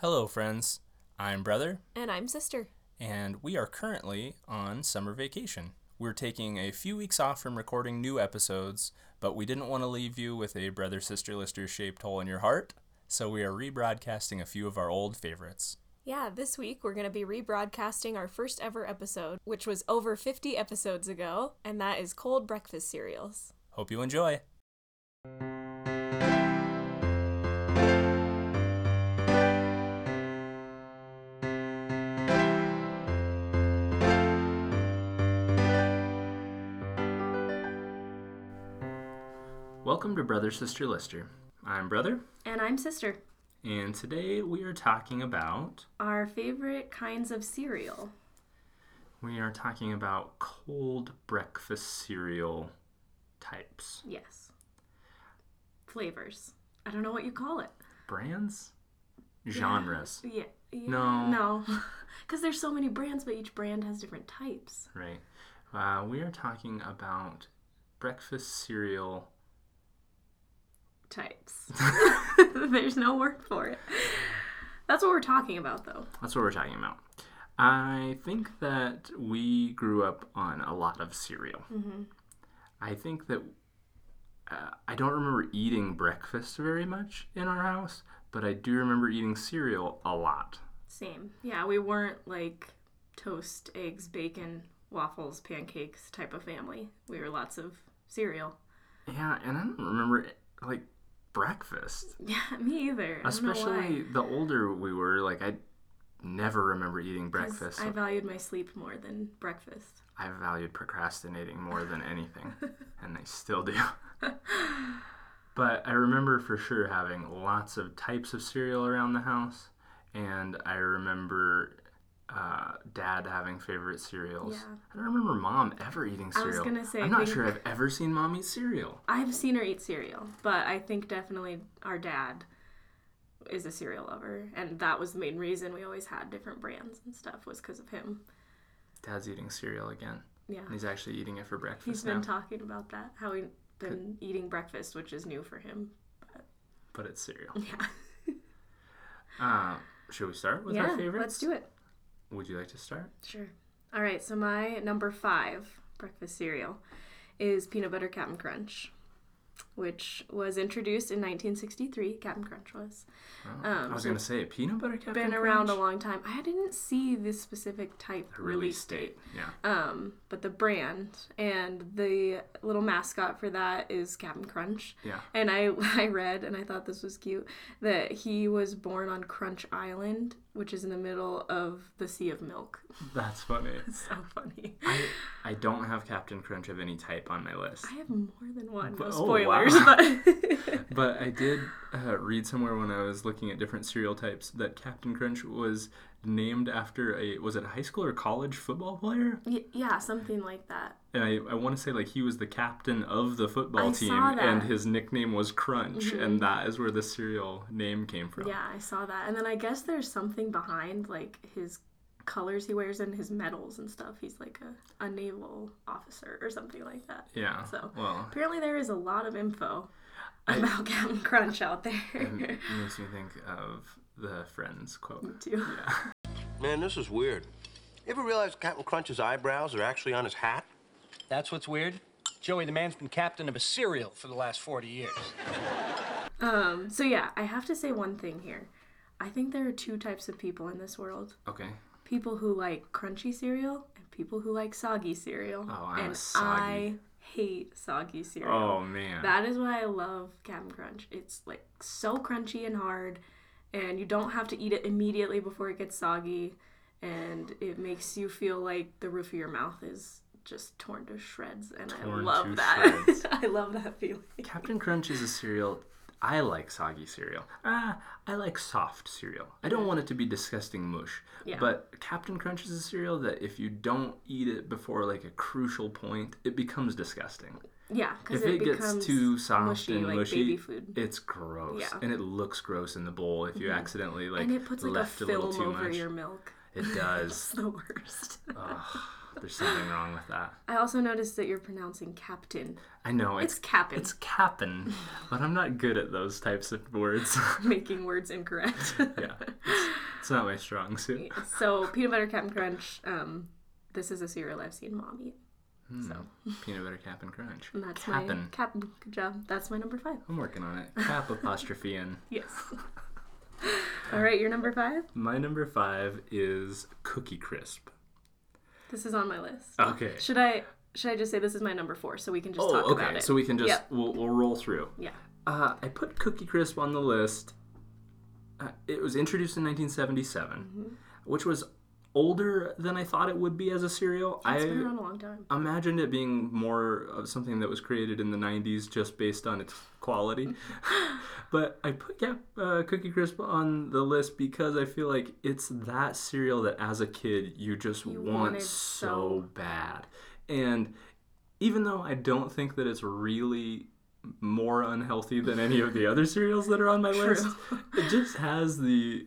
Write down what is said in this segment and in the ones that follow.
Hello, friends. I'm Brother, And I'm Sister. and we are currently on summer vacation. We're taking a few weeks off from recording new episodes, but we didn't want to leave you with a brother-sister lister shaped hole in your heart, so we are rebroadcasting a few of our old favorites. Yeah, this week we're going to be rebroadcasting our first ever episode, which was over 50 episodes ago, and that is cold breakfast cereals. Hope you enjoy. Welcome to Brother Sister Lister. I'm Brother, And I'm Sister. and today we are talking about Our favorite kinds of cereal. cold breakfast cereal types. Yes. Flavors. I don't know what you call it. Brands? Genres. Yeah. No. Because there's so many brands, but each brand has different types. Right. We are talking about breakfast cereal. Types. There's no word for it. That's what we're talking about, though. That's what we're talking about. I think that we grew up on a lot of cereal. Mm-hmm. I think that I don't remember eating breakfast very much in our house, but I do remember eating cereal a lot. Same. Yeah, we weren't like toast, eggs, bacon, waffles, pancakes type of family. We were lots of cereal. Yeah, and I don't remember like breakfast. Yeah, me either. Especially the older we were, like I never remember eating breakfast. I valued my sleep more than breakfast. I valued procrastinating more than anything, and I still do. But I remember for sure having lots of types of cereal around the house, and I remember Dad having favorite cereals. Yeah. I don't remember Mom ever eating cereal. I was gonna say, I'm not sure I've ever seen Mom eat cereal. I've seen her eat cereal, but I think definitely our dad is a cereal lover, and that was the main reason we always had different brands and stuff was because of him. Dad's eating cereal again. Yeah. And he's actually eating it for breakfast He's now. been talking about that, how he's been eating breakfast, which is new for him. But it's cereal. Yeah. Should we start with our favorites? Let's do it. Would you like to start? Sure. All right, so my number 5 breakfast cereal is Peanut Butter Cap'n Crunch, which was introduced in 1963. Cap'n Crunch was. I was going to say, peanut butter Cap'n Crunch? Been around a long time. I didn't see this specific type release date. Yeah. But the brand and the little mascot for that is Cap'n Crunch. Yeah. And I read, and I thought this was cute, that he was born on Crunch Island, which is in the middle of the Sea of Milk. That's funny. It's so funny. I don't have Captain Crunch of any type on my list. I have more than one. No Oh, spoilers, wow. but But I did read somewhere when I was looking at different cereal types that Captain Crunch was named after was it a high school or college football player? yeah, something like that. And I want to say like he was the captain of the football I team, saw that. and his nickname was Crunch, and that is where the cereal name came from. Yeah, I saw that. And then I guess there's something behind like his colors he wears and his medals and stuff. He's like a naval officer or something like that. Yeah. So well, apparently there is a lot of info about Cap'n Crunch out there. it makes me think of the Friends quote. Me too. Yeah. Man, this is weird. You ever realize Captain Crunch's eyebrows are actually on his hat? That's what's weird? Joey, the man's been captain of a cereal for the last 40 years. So yeah, I have to say one thing here. I think there are 2 types of people in this world. Okay. People who like crunchy cereal and people who like soggy cereal. Oh, I'm and a soggy. I hate soggy cereal. Oh man. That is why I love Cap'n Crunch. It's like so crunchy and hard, and you don't have to eat it immediately before it gets soggy, and it makes you feel like the roof of your mouth is just torn to shreds, and I love that. I love that feeling. Captain Crunch is a cereal. I like soggy cereal. I like soft cereal. I don't want it to be disgusting mush. Yeah. But Captain Crunch is a cereal that if you don't eat it before like a crucial point, it becomes disgusting. Yeah, because If it it becomes gets too soft mushy, and like mushy, baby food. it's gross. Yeah. And it looks gross in the bowl if you accidentally like and it puts like a left a little film too over much. your milk. It does. It's the worst. Ugh, there's something wrong with that. I also noticed that you're pronouncing captain. I know It's Cap'n. It's Cap'n, but I'm not good at those types of words. Making words incorrect. Yeah. It's not my strong suit. So peanut butter Captain Crunch. This is a cereal I've seen Mom eat. So Peanut butter Cap'n Crunch. and that's Cap'n. my Captain. Good job. That's my number 5. I'm working on it. Cap apostrophe in. Yes. All right, your number 5. My number 5 is Cookie Crisp. This is on my list. Okay. Should I just say this is my number 4 so we can just talk okay. about it? So we can just Yep. we'll roll through. Yeah. I put Cookie Crisp on the list. It was introduced in 1977, which was older than I thought it would be as a cereal. It's been around a long time. Imagined it being more of something that was created in the 90s just based on its quality. But I put Cookie Crisp on the list because I feel like it's that cereal that as a kid you just want wanted so bad. And even though I don't think that it's really more unhealthy than any of the other cereals that are on my list, it just has the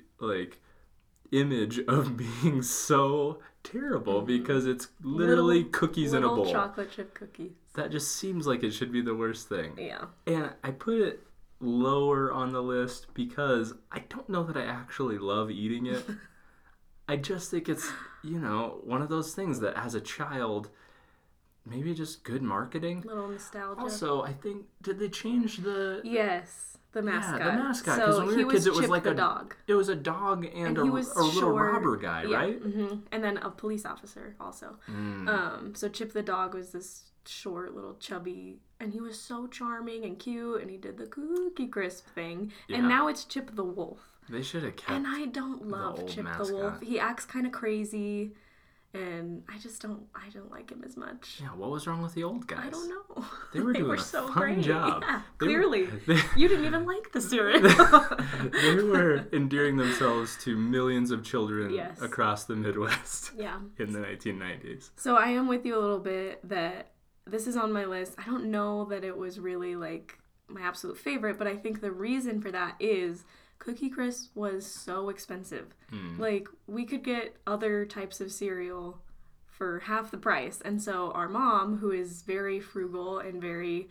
image of being so terrible because it's literally cookies in a bowl. Little chocolate chip cookies. That just seems like it should be the worst thing. Yeah. And I put it lower on the list because I don't know that I actually love eating it. I just think it's, one of those things that as a child, maybe just good marketing. Little nostalgia. Also, I think, did they change the... Yes. The mascot. Yeah, the mascot. Because when we were kids, it was Chip like the dog. It was a dog and a he was little short, robber guy, right? Mm-hmm. And then a police officer also. So Chip the dog was this short, little chubby, and he was so charming and cute, and he did the Cookie Crisp thing. Yeah. And now it's Chip the Wolf. They should have kept. And I don't love old Chip mascot. the Wolf. He acts kind of crazy, and I don't like him as much. Yeah, what was wrong with the old guys? I don't know. They were doing a so fine great. job. Yeah, They were- clearly. they- You didn't even like the cereal. They were endearing themselves to millions of children Yes. across the Midwest Yeah. in the 1990s. So I am with you a little bit that this is on my list. I don't know that it was really like my absolute favorite, but I think the reason for that is Cookie Crisp was so expensive. Like, we could get other types of cereal for half the price. And so our mom, who is very frugal and very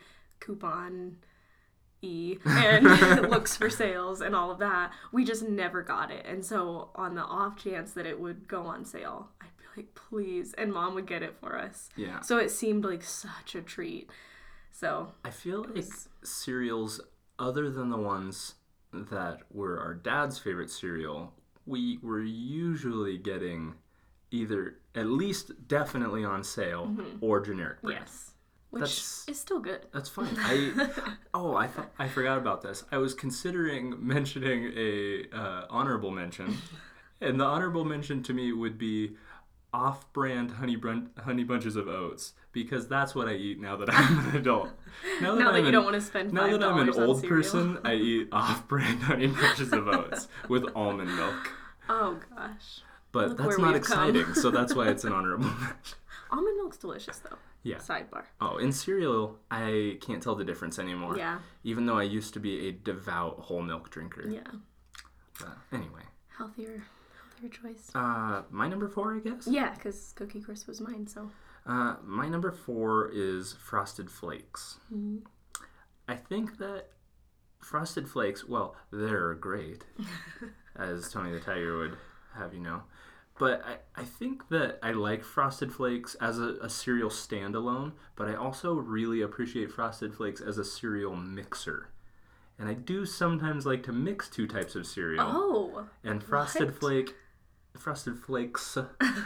coupon-y and looks for sales and all of that, we just never got it. And so on the off chance that it would go on sale, I'd be like, please. And Mom would get it for us. Yeah. So it seemed like such a treat. So I feel like cereals, other than the ones that were our dad's favorite cereal, we were usually getting either at least definitely on sale or generic brand. yes. Which That's- is still good. That's fine. I forgot about this. I was considering mentioning a honorable mention, and the honorable mention to me would be off-brand honey bunches of oats, because that's what I eat now that I'm an adult. Now that you don't want to spend $5 Now that I'm an on old cereal. person, I eat off-brand honey bunches of oats with almond milk. Oh gosh. But Look that's where not we've come. exciting, so that's why it's an honorable mention. Almond milk's delicious though. Yeah. Sidebar. Oh, in cereal, I can't tell the difference anymore. Yeah. Even though I used to be a devout whole milk drinker. Yeah. But anyway. Healthier choice. My number 4, I guess? Yeah, because Cookie Crisp was mine, so. My number 4 is Frosted Flakes. I think that Frosted Flakes, well, they're great, as Tony the Tiger would have you know. But I think that I like Frosted Flakes as a cereal standalone, but I also really appreciate Frosted Flakes as a cereal mixer. And I do sometimes like to mix two types of cereal. Oh. And Frosted what? Flakes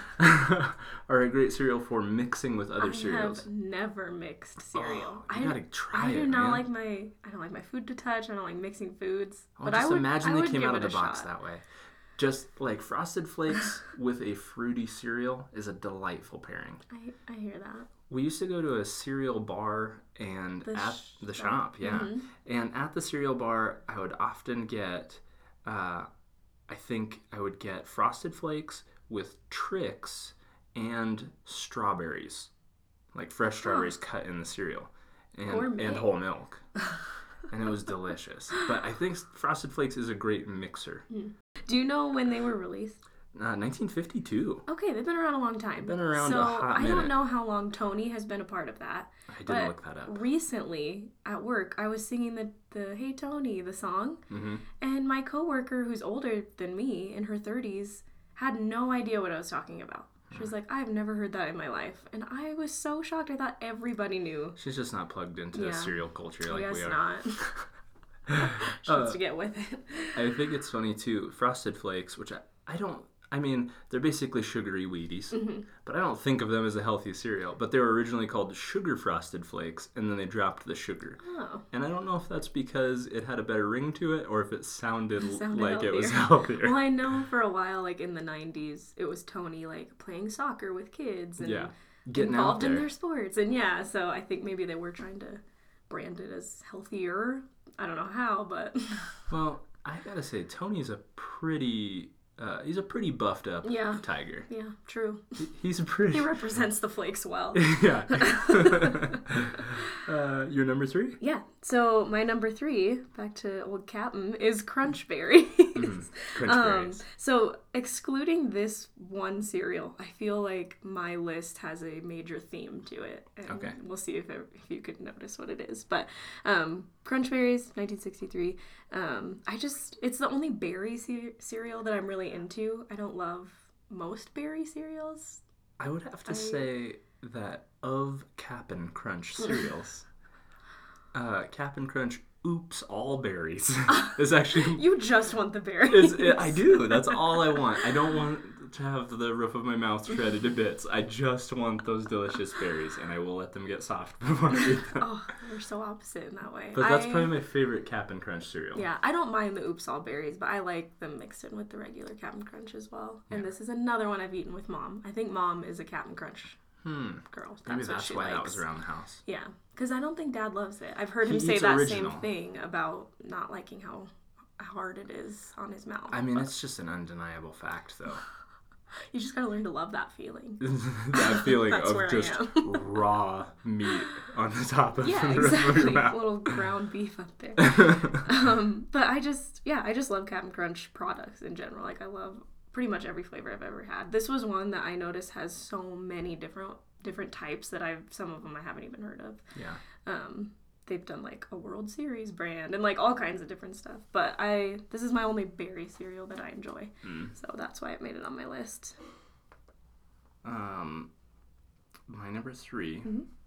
are a great cereal for mixing with other I cereals. have never mixed cereal. Oh, you gotta try I it, do not man. I don't like my food to touch. I don't like mixing foods. Oh, but just I would imagine I they would came give out of it the a box shot. that way. Just like Frosted Flakes with a fruity cereal is a delightful pairing. I hear that. We used to go to a cereal bar and at the shop, yeah. Mm-hmm. And at the cereal bar, I would often get, I think I would get Frosted Flakes with Trix and strawberries, like fresh strawberries cut in the cereal, and whole milk. And it was delicious. But I think Frosted Flakes is a great mixer. Do you know when they were released? 1952. Okay, they've been around a long time. Been around so a hot I minute. don't know how long Tony has been a part of that. I didn't but look that up. Recently at work, I was singing the Hey Tony, the song, and my coworker, who's older than me, in her 30s, had no idea what I was talking about. She was like, I've never heard that in my life. And I was so shocked. I thought everybody knew. She's just not plugged into cereal culture like we are. I guess not. She needs to get with it. I think it's funny too. Frosted Flakes, which I mean, they're basically sugary Wheaties, but I don't think of them as a healthy cereal. But they were originally called Sugar Frosted Flakes, and then they dropped the sugar. Oh. And I don't know if that's because it had a better ring to it, or if it sounded like healthier. it was healthier. Well, I know for a while, like in the 90s, it was Tony like playing soccer with kids and Getting involved out in there. their sports. And so I think maybe they were trying to brand it as healthier. I don't know how, but Well, I gotta say, Tony's a pretty... he's a pretty buffed up tiger. yeah, true. He's a pretty... He represents the flakes well. Yeah. Your number 3? Yeah. So my number 3, back to old Captain, is Crunch Berries. Crunch Berries. So excluding this one cereal, I feel like my list has a major theme to it. And Okay. we'll see if you could notice what it is. But Crunch Berries, 1963. It's the only berry cereal that I'm really into. I don't love most berry cereals. I would have to say that of Cap'n Crunch cereals, Cap'n Crunch Oops All Berries is actually... You just want the berries. I do. That's all I want. I don't want to have the roof of my mouth shredded to bits. I just want those delicious berries, and I will let them get soft before I eat them. Oh, we're so opposite in that way. But that's probably my favorite Cap'n Crunch cereal. Yeah, I don't mind the Oops All Berries, but I like them mixed in with the regular Cap'n Crunch as well. And this is another one I've eaten with Mom. I think Mom is a Cap'n Crunch girl. Maybe what that's she why that likes. was around the house. Yeah, because I don't think Dad loves it. I've heard him He say eats that original. same thing about not liking how hard it is on his mouth. I mean, but it's just an undeniable fact, though. you just gotta learn to love that feeling. That feeling That's where of I just am. raw meat on the top of Yeah, the roof of your exactly. mouth. Little ground beef up there. But I just love Cap'n Crunch products in general. Like, I love pretty much every flavor I've ever had. This was one that I noticed has so many different types that some of them I haven't even heard of. Yeah. They've done like a World Series brand and like all kinds of different stuff. But this is my only berry cereal that I enjoy. So that's why it made it on my list. My number 3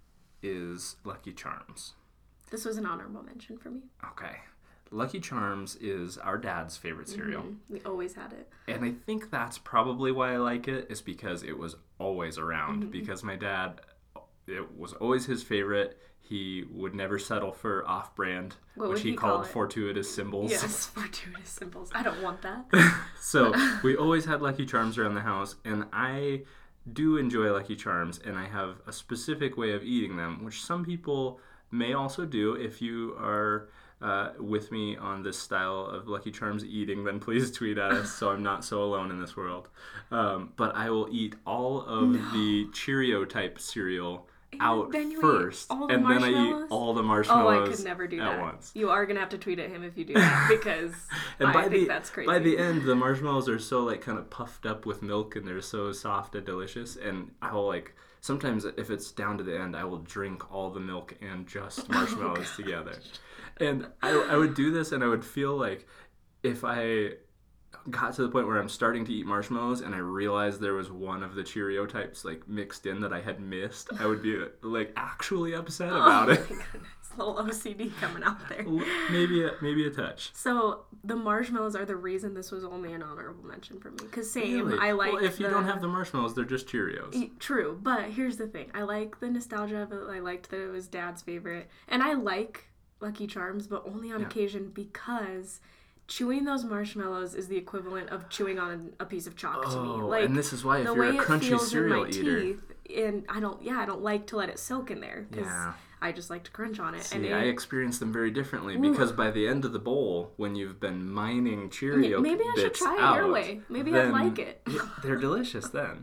is Lucky Charms. This was an honorable mention for me. Okay. Lucky Charms is our dad's favorite cereal. We always had it. And I think that's probably why I like it, is because it was always around. Because my dad, it was always his favorite. He would never settle for off-brand, What which would he he call called it? fortuitous symbols. Yes, fortuitous symbols. I don't want that. So we always had Lucky Charms around the house, and I do enjoy Lucky Charms, and I have a specific way of eating them, which some people may also do. If you are with me on this style of Lucky Charms eating, then please tweet at us so I'm not so alone in this world. But I will eat all of the Cheerio type cereal out then you first, eat all the and then I eat marshmallows? all the Oh, marshmallows I could never do at that. once. You are gonna have to tweet at him if you do that because And I think that's crazy. by the end, the marshmallows are so like kind of puffed up with milk, and they're so soft and delicious. And I will like sometimes if it's down to the end, I will drink all the milk and just marshmallows together. And I would do this, and I would feel like if I got to the point where I'm starting to eat marshmallows and I realized there was one of the Cheerio types like mixed in that I had missed, I would be like actually upset about it. Oh my goodness, a little OCD coming out there. Maybe a touch. So the marshmallows are the reason this was only an honorable mention for me. Because Really? I like. Well, if you don't have the marshmallows, they're just Cheerios. True, but here's the thing: I like the nostalgia of it. I liked that it was Dad's favorite, and I like Lucky Charms, but only on occasion because chewing those marshmallows is the equivalent of chewing on a piece of chalk to me. Like, and this is why if the you're way a it crunchy feels cereal in my eater, teeth, and I don't like to let it soak in there because Yeah. I just like to crunch on it. see, and I experience them very differently because by the end of the bowl, when you've been mining Cheerio maybe I should bits try it out, your way. Maybe I'd then like it. They're delicious then.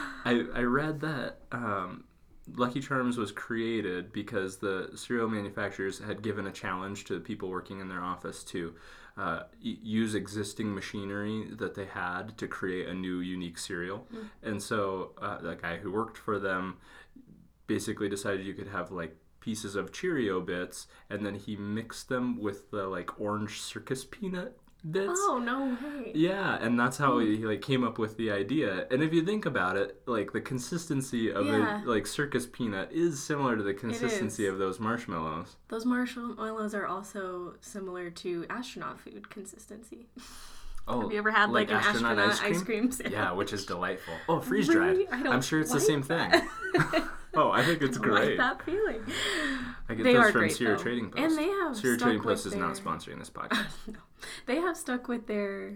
I read that Lucky Charms was created because the cereal manufacturers had given a challenge to people working in their office to use existing machinery that they had to create a new unique cereal. And so the guy who worked for them basically decided you could have like pieces of Cheerio bits, and then he mixed them with the like orange circus peanut bits. Oh, no way. Yeah, and that's how he like came up with the idea. And if you think about it, like the consistency of Yeah. a like circus peanut is similar to the consistency is. of those marshmallows. Those marshmallows are also similar to astronaut food consistency. Oh, Have you ever had like an astronaut ice cream sandwich? Yeah, which is delightful. Oh, freeze dried. Really? I don't I'm sure it's the like same thing. Oh, I think it's I great. like that feeling. I get They those are from great, Sierra though. Trading Post. And they have Sierra stuck Trading with Post is not their- sponsoring this podcast. No. They have stuck with their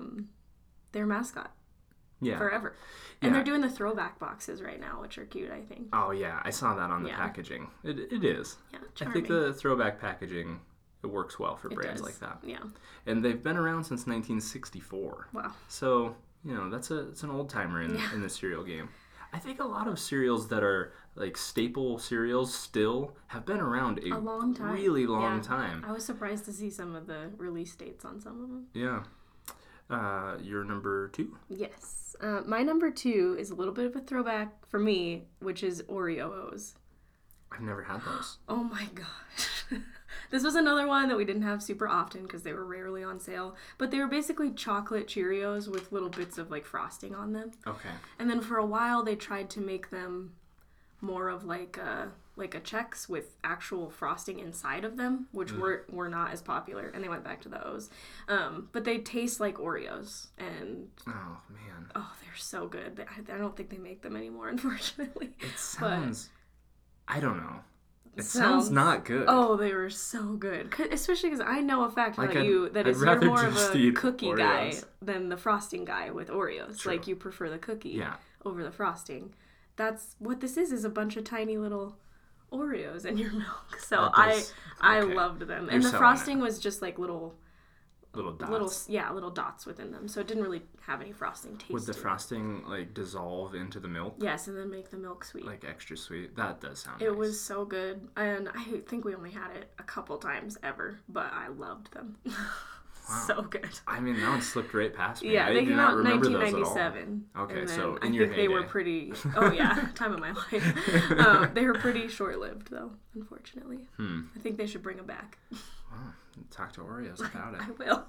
mascot Yeah. forever. And Yeah. they're doing the throwback boxes right now, which are cute, I think. Oh yeah, I saw that on the Yeah. packaging. It is. Yeah, I charming. think the throwback packaging it works well for It brands does. like that. Yeah. And they've been around since 1964. Wow. So, it's an old timer in the cereal game. I think a lot of cereals that are like staple cereals still have been around A long time. really long Yeah. time. I was surprised to see some of the release dates on some of them. Yeah. Your number 2? Yes. My number 2 is a little bit of a throwback for me, which is Oreo-O's. I've never had those. Oh my gosh. This was another one that we didn't have super often because they were rarely on sale. But they were basically chocolate Cheerios with little bits of like frosting on them. Okay. And then for a while they tried to make them more of like a Chex with actual frosting inside of them, which were not as popular, and they went back to those. But they taste like Oreos, and Oh man. they're so good. I don't think they make them anymore, unfortunately. It sounds I don't know. It Sounds- sounds not good. Oh, they were so good. Especially because I know a fact Like, about I'd- you that I'd is you're rather more of just a eat cookie guy Oreos. than the frosting guy with Oreos. True. Like you prefer the cookie Yeah. over the frosting. That's what this is a bunch of tiny little Oreos in your milk. So That I does- okay. loved them. You're And the selling frosting was just like little dots. little dots within them. So it didn't really have any frosting taste. Would the to it. frosting like dissolve into the milk? Yes, and then make the milk sweet. Like extra sweet? That does sound It nice. was so good, and I think we only had it a couple times ever, but I loved them. So good. I mean, that one slipped right past me. Yeah, I they do came not out in remember those at all. 1997. Okay, and so then in I your think they were heyday. pretty. Oh yeah, time of my life. They were pretty short-lived, though. Unfortunately, I think they should bring them back. Talk to Oreos about it. I will.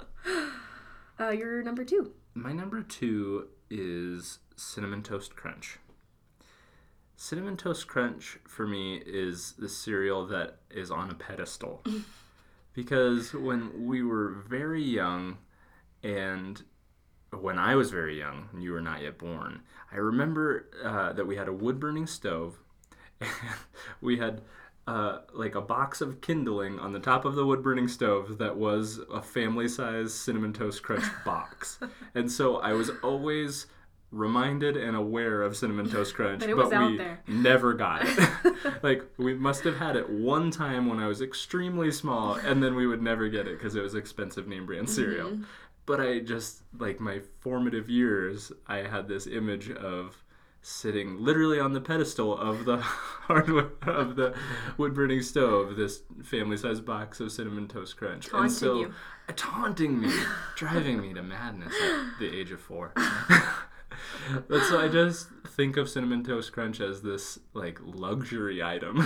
Your number 2. My number 2 is Cinnamon Toast Crunch. Cinnamon Toast Crunch, for me, is the cereal that is on a pedestal. Because when we were very young, and when I was very young, and you were not yet born, I remember that we had a wood-burning stove, and we had like a box of kindling on the top of the wood-burning stove that was a family-size Cinnamon Toast Crunch box. And so I was always reminded and aware of Cinnamon Toast Crunch, But it was but out we there. never got it. Like, we must have had it one time when I was extremely small, and then we would never get it because it was expensive name brand cereal. Mm-hmm. But I just, like, my formative years, I had this image of sitting literally on the pedestal of the hardwood of the wood-burning stove, this family-sized box of Cinnamon Toast Crunch. Taunting and so, you. Taunting me, driving me to madness at the age of 4. But so I just think of Cinnamon Toast Crunch as this like luxury item.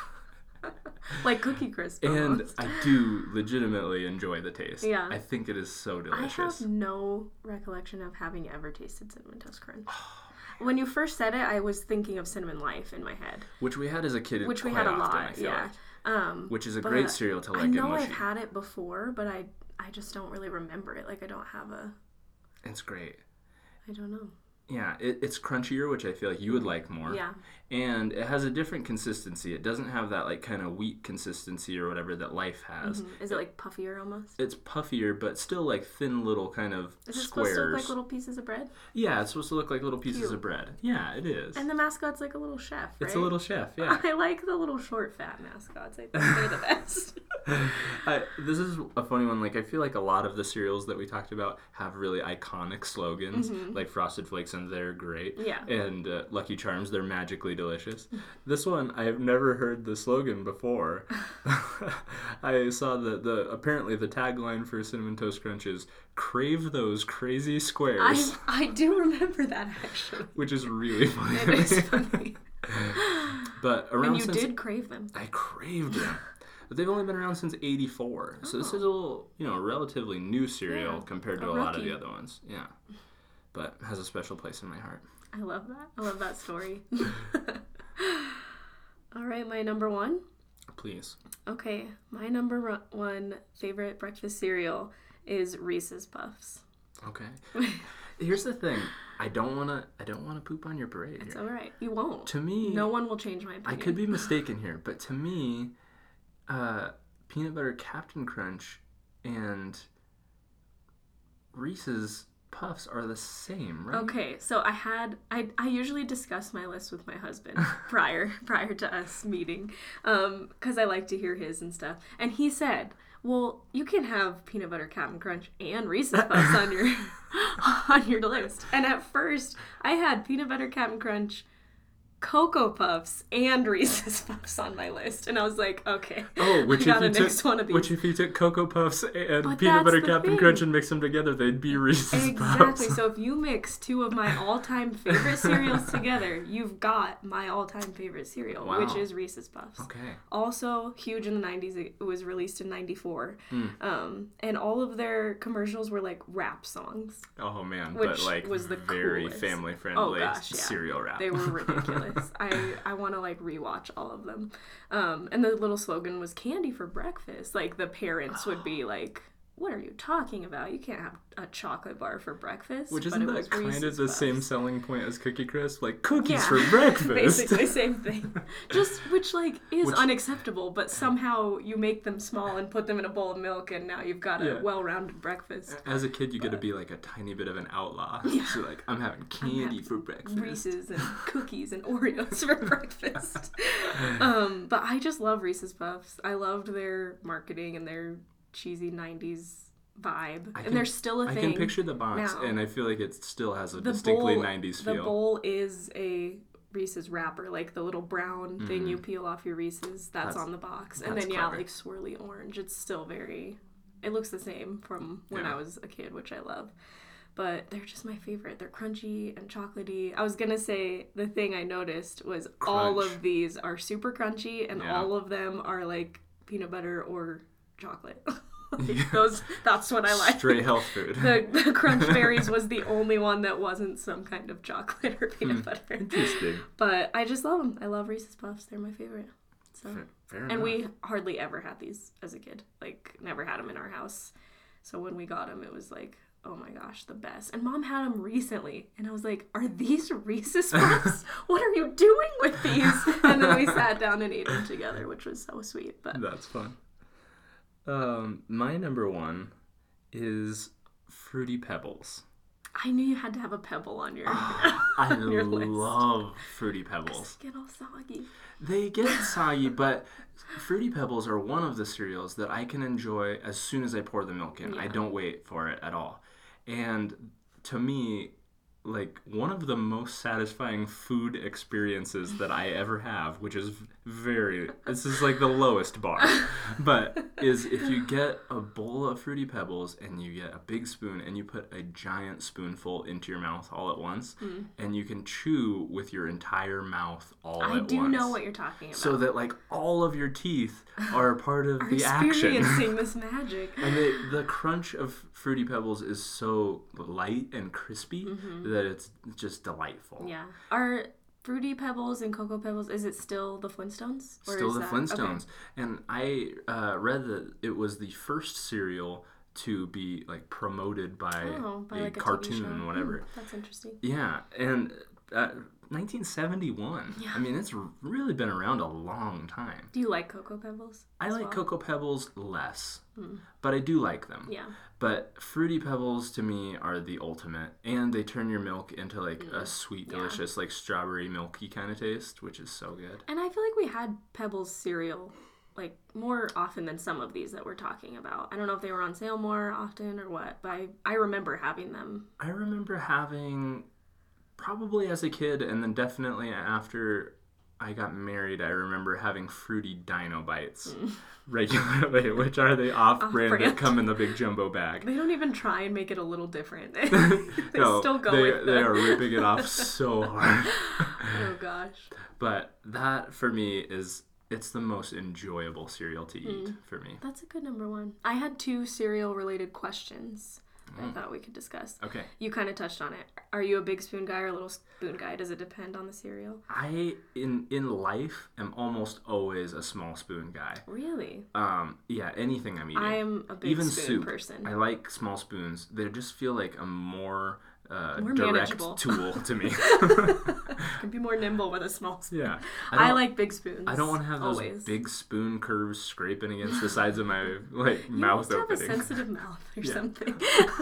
Like Cookie Crisp. And almost. I do legitimately enjoy the taste. Yeah. I think it is so I delicious. have no recollection of having ever tasted Cinnamon Toast Crunch. When you first said it, I was thinking of Cinnamon Life in my head, Which we had as a kid which we quite had a often, lot. I feel Yeah. like. Which is a but great cereal to I like get know mushy. I've had it before, but I just don't really remember it. Like I don't have a. It's great. I don't know. Yeah, it's crunchier, which I feel like you would like more. Yeah. And it has a different consistency. It doesn't have that like kind of wheat consistency or whatever that Life has. Is it like puffier almost? It's puffier, but still like thin little kind of Is it squares. supposed to look like little pieces of bread? Yeah, it's supposed to look like little pieces Cute. of bread. Yeah, it is. And the mascot's like a little chef, right? It's a little chef, yeah. I like the little short fat mascots. I think they're the best. This is a funny one. Like, I feel like a lot of the cereals that we talked about have really iconic slogans, like Frosted Flakes and they're great. Yeah. And Lucky Charms, they're magically delicious. This one, I have never heard the slogan before. I saw that apparently the tagline for Cinnamon Toast Crunch is "Crave those crazy squares," I do remember that, actually. which is really funny. It is funny. But around And you did crave them. I craved them. But they've only been around since '84, so this is a little, relatively new cereal compared to a lot of the other ones. Yeah, but has a special place in my heart. I love that. I love that story. All right, my number one. Please. Okay, my number one favorite breakfast cereal is Reese's Puffs. Okay. Here's the thing. I don't wanna poop on your parade. It's here. all right. You won't. To me, no one will change my I opinion. could be mistaken here, but to me, peanut butter Captain Crunch and Reese's Puffs are the same, right? Okay, so I usually discuss my list with my husband prior to us meeting, because I like to hear his and stuff. And he said, "Well, you can have peanut butter Captain Crunch and Reese's Puffs on your list." And at first, I had peanut butter Captain Crunch, Cocoa Puffs, and Reese's Puffs on my list, and I was like, okay, which I gotta if you mix one of these. Which if you took Cocoa Puffs and But peanut that's butter the Captain thing. Crunch and mix them together, they'd be Reese's Puffs. Exactly. So if you mix two of my all-time favorite cereals together, you've got my all-time favorite cereal, Wow. which is Reese's Puffs. Okay. Also Huge in the 90s. It was released in 94. And all of their commercials were like rap songs. Oh man, Which but like was the very coolest. family friendly Yeah. cereal wrap. They were ridiculous. I want to like rewatch all of them. And the little slogan was "Candy for breakfast." Like the parents would be like, "What are you talking about? You can't have a chocolate bar for breakfast." Which But isn't it that was kind of Reese's the Puffs. same selling point as Cookie Crisp? Like cookies Yeah, for breakfast. basically same thing. Just which like is Which- unacceptable, but somehow you make them small and put them in a bowl of milk, and now you've got a Yeah. well-rounded breakfast. As a kid, you get to be like a tiny bit of an outlaw. So like, I'm having candy for breakfast. Reese's and cookies and Oreos for breakfast. But I just love Reese's Puffs. I loved their marketing and their cheesy 90s vibe. And they're still a I thing. can picture the box, now. and I feel like it still has a The distinctly bowl- 90s The feel. bowl is a Reese's wrapper, like the little brown thing you peel off your Reese's. That's on the box. And that's then, clever. like swirly orange. It's still it looks the same from when Yeah. I was a kid, which I love. But they're just my favorite. They're crunchy and chocolatey. I was going to say the thing I noticed was all Crunch. of these are super crunchy and Yeah. all of them are like peanut butter or chocolate. That's what I like. Straight health food. The Crunch Berries was the only one that wasn't some kind of chocolate or peanut butter. Interesting. But I just love them. I love Reese's Puffs. They're my favorite. So, Fair and enough. we hardly ever had these as a kid. Like, never had them in our house. So when we got them, it was like, oh my gosh, the best. And Mom had them recently. And I was like, are these Reese's Puffs? What are you doing with these? And then we sat down and ate them together, which was so sweet. But That's fun. My number one is Fruity Pebbles. I knew you had to have a pebble on your, I your list. love Fruity Pebbles. Get all soggy. They get soggy, but Fruity Pebbles are one of the cereals that I can enjoy as soon as I pour the milk in. I Yeah. don't wait for it at all. And to me, like, one of the most satisfying food experiences that I ever have, which is this is like the lowest bar, but is if you get a bowl of Fruity Pebbles and you get a big spoon and you put a giant spoonful into your mouth all at once, and you can chew with your entire mouth all at I once. do know what you're talking about. So that like all of your teeth are part of the action. Experiencing this magic. And the crunch of Fruity Pebbles is so light and crispy that it's just delightful. Yeah. Are Fruity Pebbles and Cocoa Pebbles, is it still the Flintstones? Or Still is the that- Flintstones. okay. And I read that it was the first cereal to be like promoted by, By a like a TV cartoon show. or whatever. That's interesting. Yeah, and 1971. Yeah. I mean, it's really been around a long time. Do you like Cocoa Pebbles? I as like well? Cocoa Pebbles less, but I do like them. Yeah. But Fruity Pebbles to me are the ultimate, and they turn your milk into like a sweet, delicious, like strawberry milky kind of taste, which is so good. And I feel like we had Pebbles cereal like more often than some of these that we're talking about. I don't know if they were on sale more often or what, but I remember having them. I remember having Probably as a kid, and then definitely after I got married, I remember having Fruity Dino Bites regularly, which are the off-brand that come in the big jumbo bag. They don't even try and make it a little different. They No, still go with they are ripping it off so hard. Oh gosh. But that, for me, it's the most enjoyable cereal to eat for me. That's a good number one. I had 2 cereal-related questions I thought we could discuss. Okay. You kind of touched on it. Are you a big spoon guy or a little spoon guy? Does it depend on the cereal? I, in life, am almost always a small spoon guy. Really? Yeah, anything I'm eating. I'm a big Even spoon soup. person. I like small spoons. They just feel like a more More direct manageable. tool to me. Can be more nimble with a small spoon. Yeah. I like big spoons. I don't want to have those always. big spoon curves scraping against the sides of my mouth You must have opening. a sensitive mouth or something.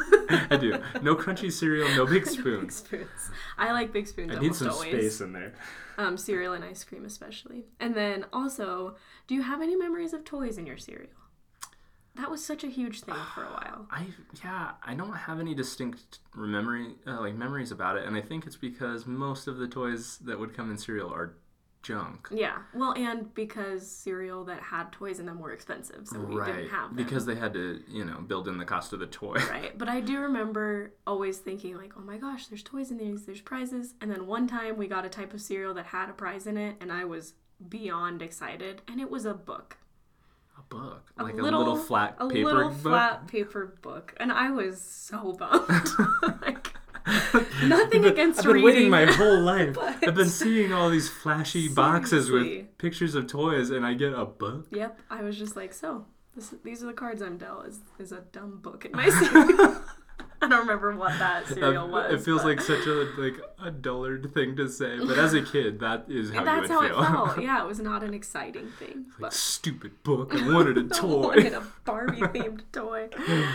I do. No crunchy cereal, no big Big spoons. spoons. I like big spoons I need almost some always. space in there. Cereal and ice cream especially. And then also, do you have any memories of toys in your cereal? That was such a huge thing for a while. I don't have any distinct memories about it, and I think it's because most of the toys that would come in cereal are junk. Yeah. Well, and because cereal that had toys in them were expensive, so we didn't have them. Because they had to, build in the cost of the toy. Right. But I do remember always thinking like, oh my gosh, there's toys in these, there's prizes. And then one time we got a type of cereal that had a prize in it, and I was beyond excited, and it was a book. A book, A like little, a little flat paper little book. flat paper book, and I was so bummed. Like, nothing against I've been reading. waiting my whole life. But- I've been seeing all these flashy boxes Seriously. with pictures of toys, and I get a book. Yep, I was just like, so these are the cards I'm dealt. Is a dumb book in my cereal. I don't remember what that cereal was. It feels but like such a dullard thing to say, but as a kid, that is how that's you how would feel. it felt. Yeah, it was not an exciting thing. Like, But stupid book. I wanted a I toy. wanted a Barbie themed toy.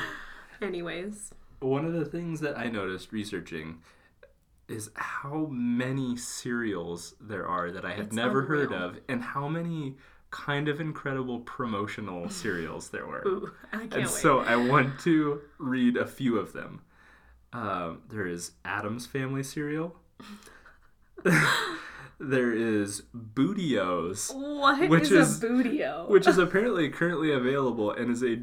Anyways, One of the things that I noticed researching is how many cereals there are that I had It's never heard unreal. of, and how many kind of incredible promotional cereals there were. ooh, I can't And wait. so I want to read a few of them. There is Addams Family cereal. There is Bootios, What which is a Bootio? which is apparently currently available and is a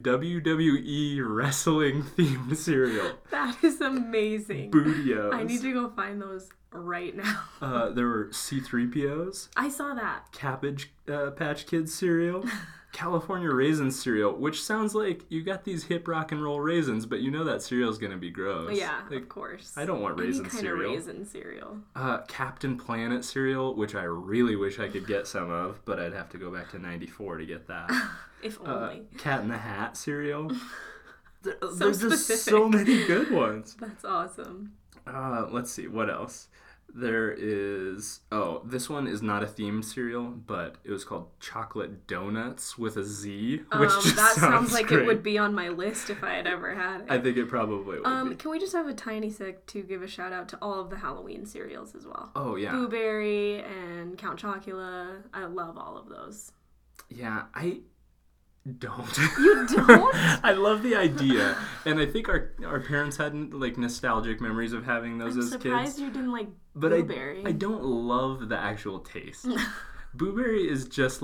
WWE wrestling themed cereal. That is amazing. Bootios. I need to go find those right now. There were C-3POs, I saw that. Cabbage Patch Kids cereal, California Raisin cereal, which sounds like you got these hip rock and roll raisins, but you know that cereal's gonna be gross. Yeah, Like, of course. I don't want raisin Any kind cereal. of raisin cereal. Captain Planet cereal, which I really wish I could get some of, but I'd have to go back to '94 to get that. If only. Cat in the Hat cereal. There's just specific. so many good ones. That's awesome. Let's see, what else? There is... Oh, this one is not a themed cereal, but it was called Chocolate Donuts with a Z, which just That sounds like great. it would be on my list if I had ever had it. I think it probably would be. Can we just have a tiny sec to give a shout out to all of the Halloween cereals as well? Oh, yeah. Boo Berry and Count Chocula. I love all of those. Yeah, I don't. You don't? I love the idea, and I think our parents had nostalgic memories of having those I'm as surprised kids. you didn't like But Boo Berry. I don't love the actual taste. Boo Berry is just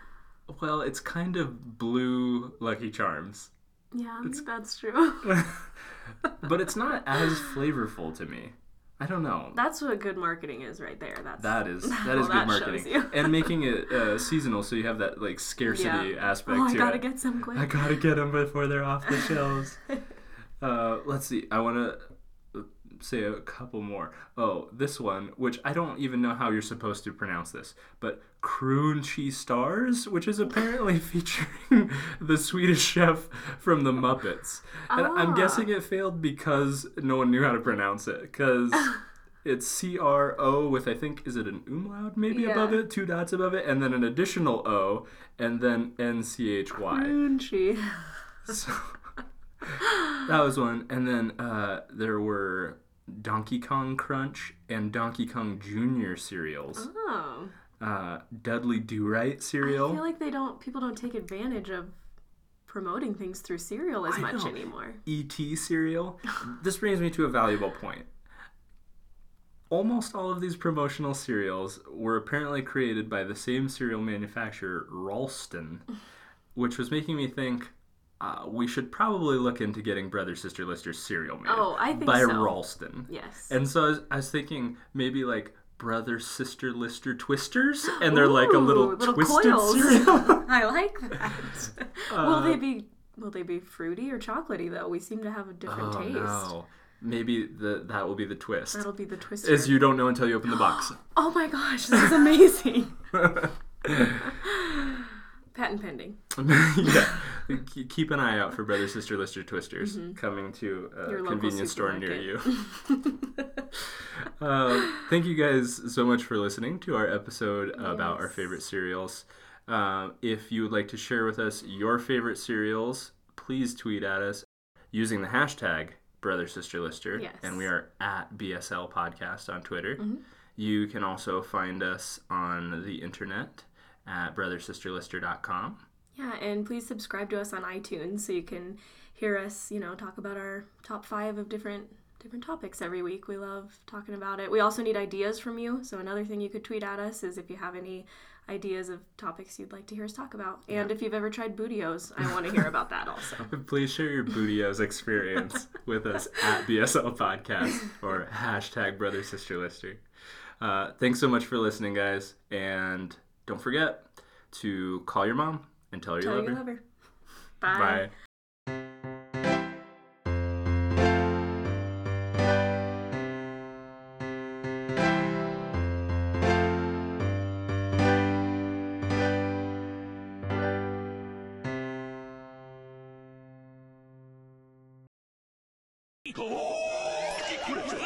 it's kind of blue Lucky Charms, Yeah, that's true. but it's not as flavorful to me. I don't know. That's what good marketing is right there. That is all good that marketing, shows you. and making it seasonal, so you have that scarcity aspect Oh, to I gotta it. get some quick. I gotta get them before they're off the shelves. Let's see. I want to say a couple more. Oh, this one, which I don't even know how you're supposed to pronounce this, but Crunchy Stars, which is apparently featuring the Swedish chef from the Muppets. And I'm guessing it failed because no one knew how to pronounce it, because it's CRO with, I think, is it an umlaut maybe above it, 2 dots above it, and then an additional O, and then NCHY. Crunchy. So, that was one. And then there were Donkey Kong Crunch and Donkey Kong Jr. cereals. Oh. Dudley Do-Right cereal. I feel like people don't take advantage of promoting things through cereal as much know. anymore. E.T. cereal. This brings me to a valuable point. almost all of these promotional cereals were apparently created by the same cereal manufacturer, Ralston, which was making me think we should probably look into getting Brother Sister Lister cereal made I think by so. Ralston. Yes. And so I was thinking maybe like Brother Sister Lister Twisters, and they're like a little twisted coils. cereal. I like that. Will they be fruity or chocolatey though? We seem to have a different taste. No. Maybe that will be the twist. That'll be the twister. Is you don't know until you open the box. Oh my gosh, this is amazing. Patent pending. Yeah. Keep an eye out for Brother Sister Lister Twisters coming to Your a local convenience store near you. supermarket. Thank you guys so much for listening to our episode about our favorite cereals. If you would like to share with us your favorite cereals, please tweet at us using the hashtag Brother Sister Lister. Yes. And we are at BSL Podcast on Twitter. You can also find us on the internet at brothersisterlister.com. Yeah, and please subscribe to us on iTunes so you can hear us, talk about our top 5 of different topics every week. We love talking about it. We also need ideas from you. So another thing you could tweet at us is if you have any ideas of topics you'd like to hear us talk about. And if you've ever tried Bootios, I want to hear about that also. Please share your Bootios experience with us at BSL Podcast or hashtag Brother Sister Lister. Thanks so much for listening, guys. And don't forget to call your mom and tell her you love her. Bye. Bye.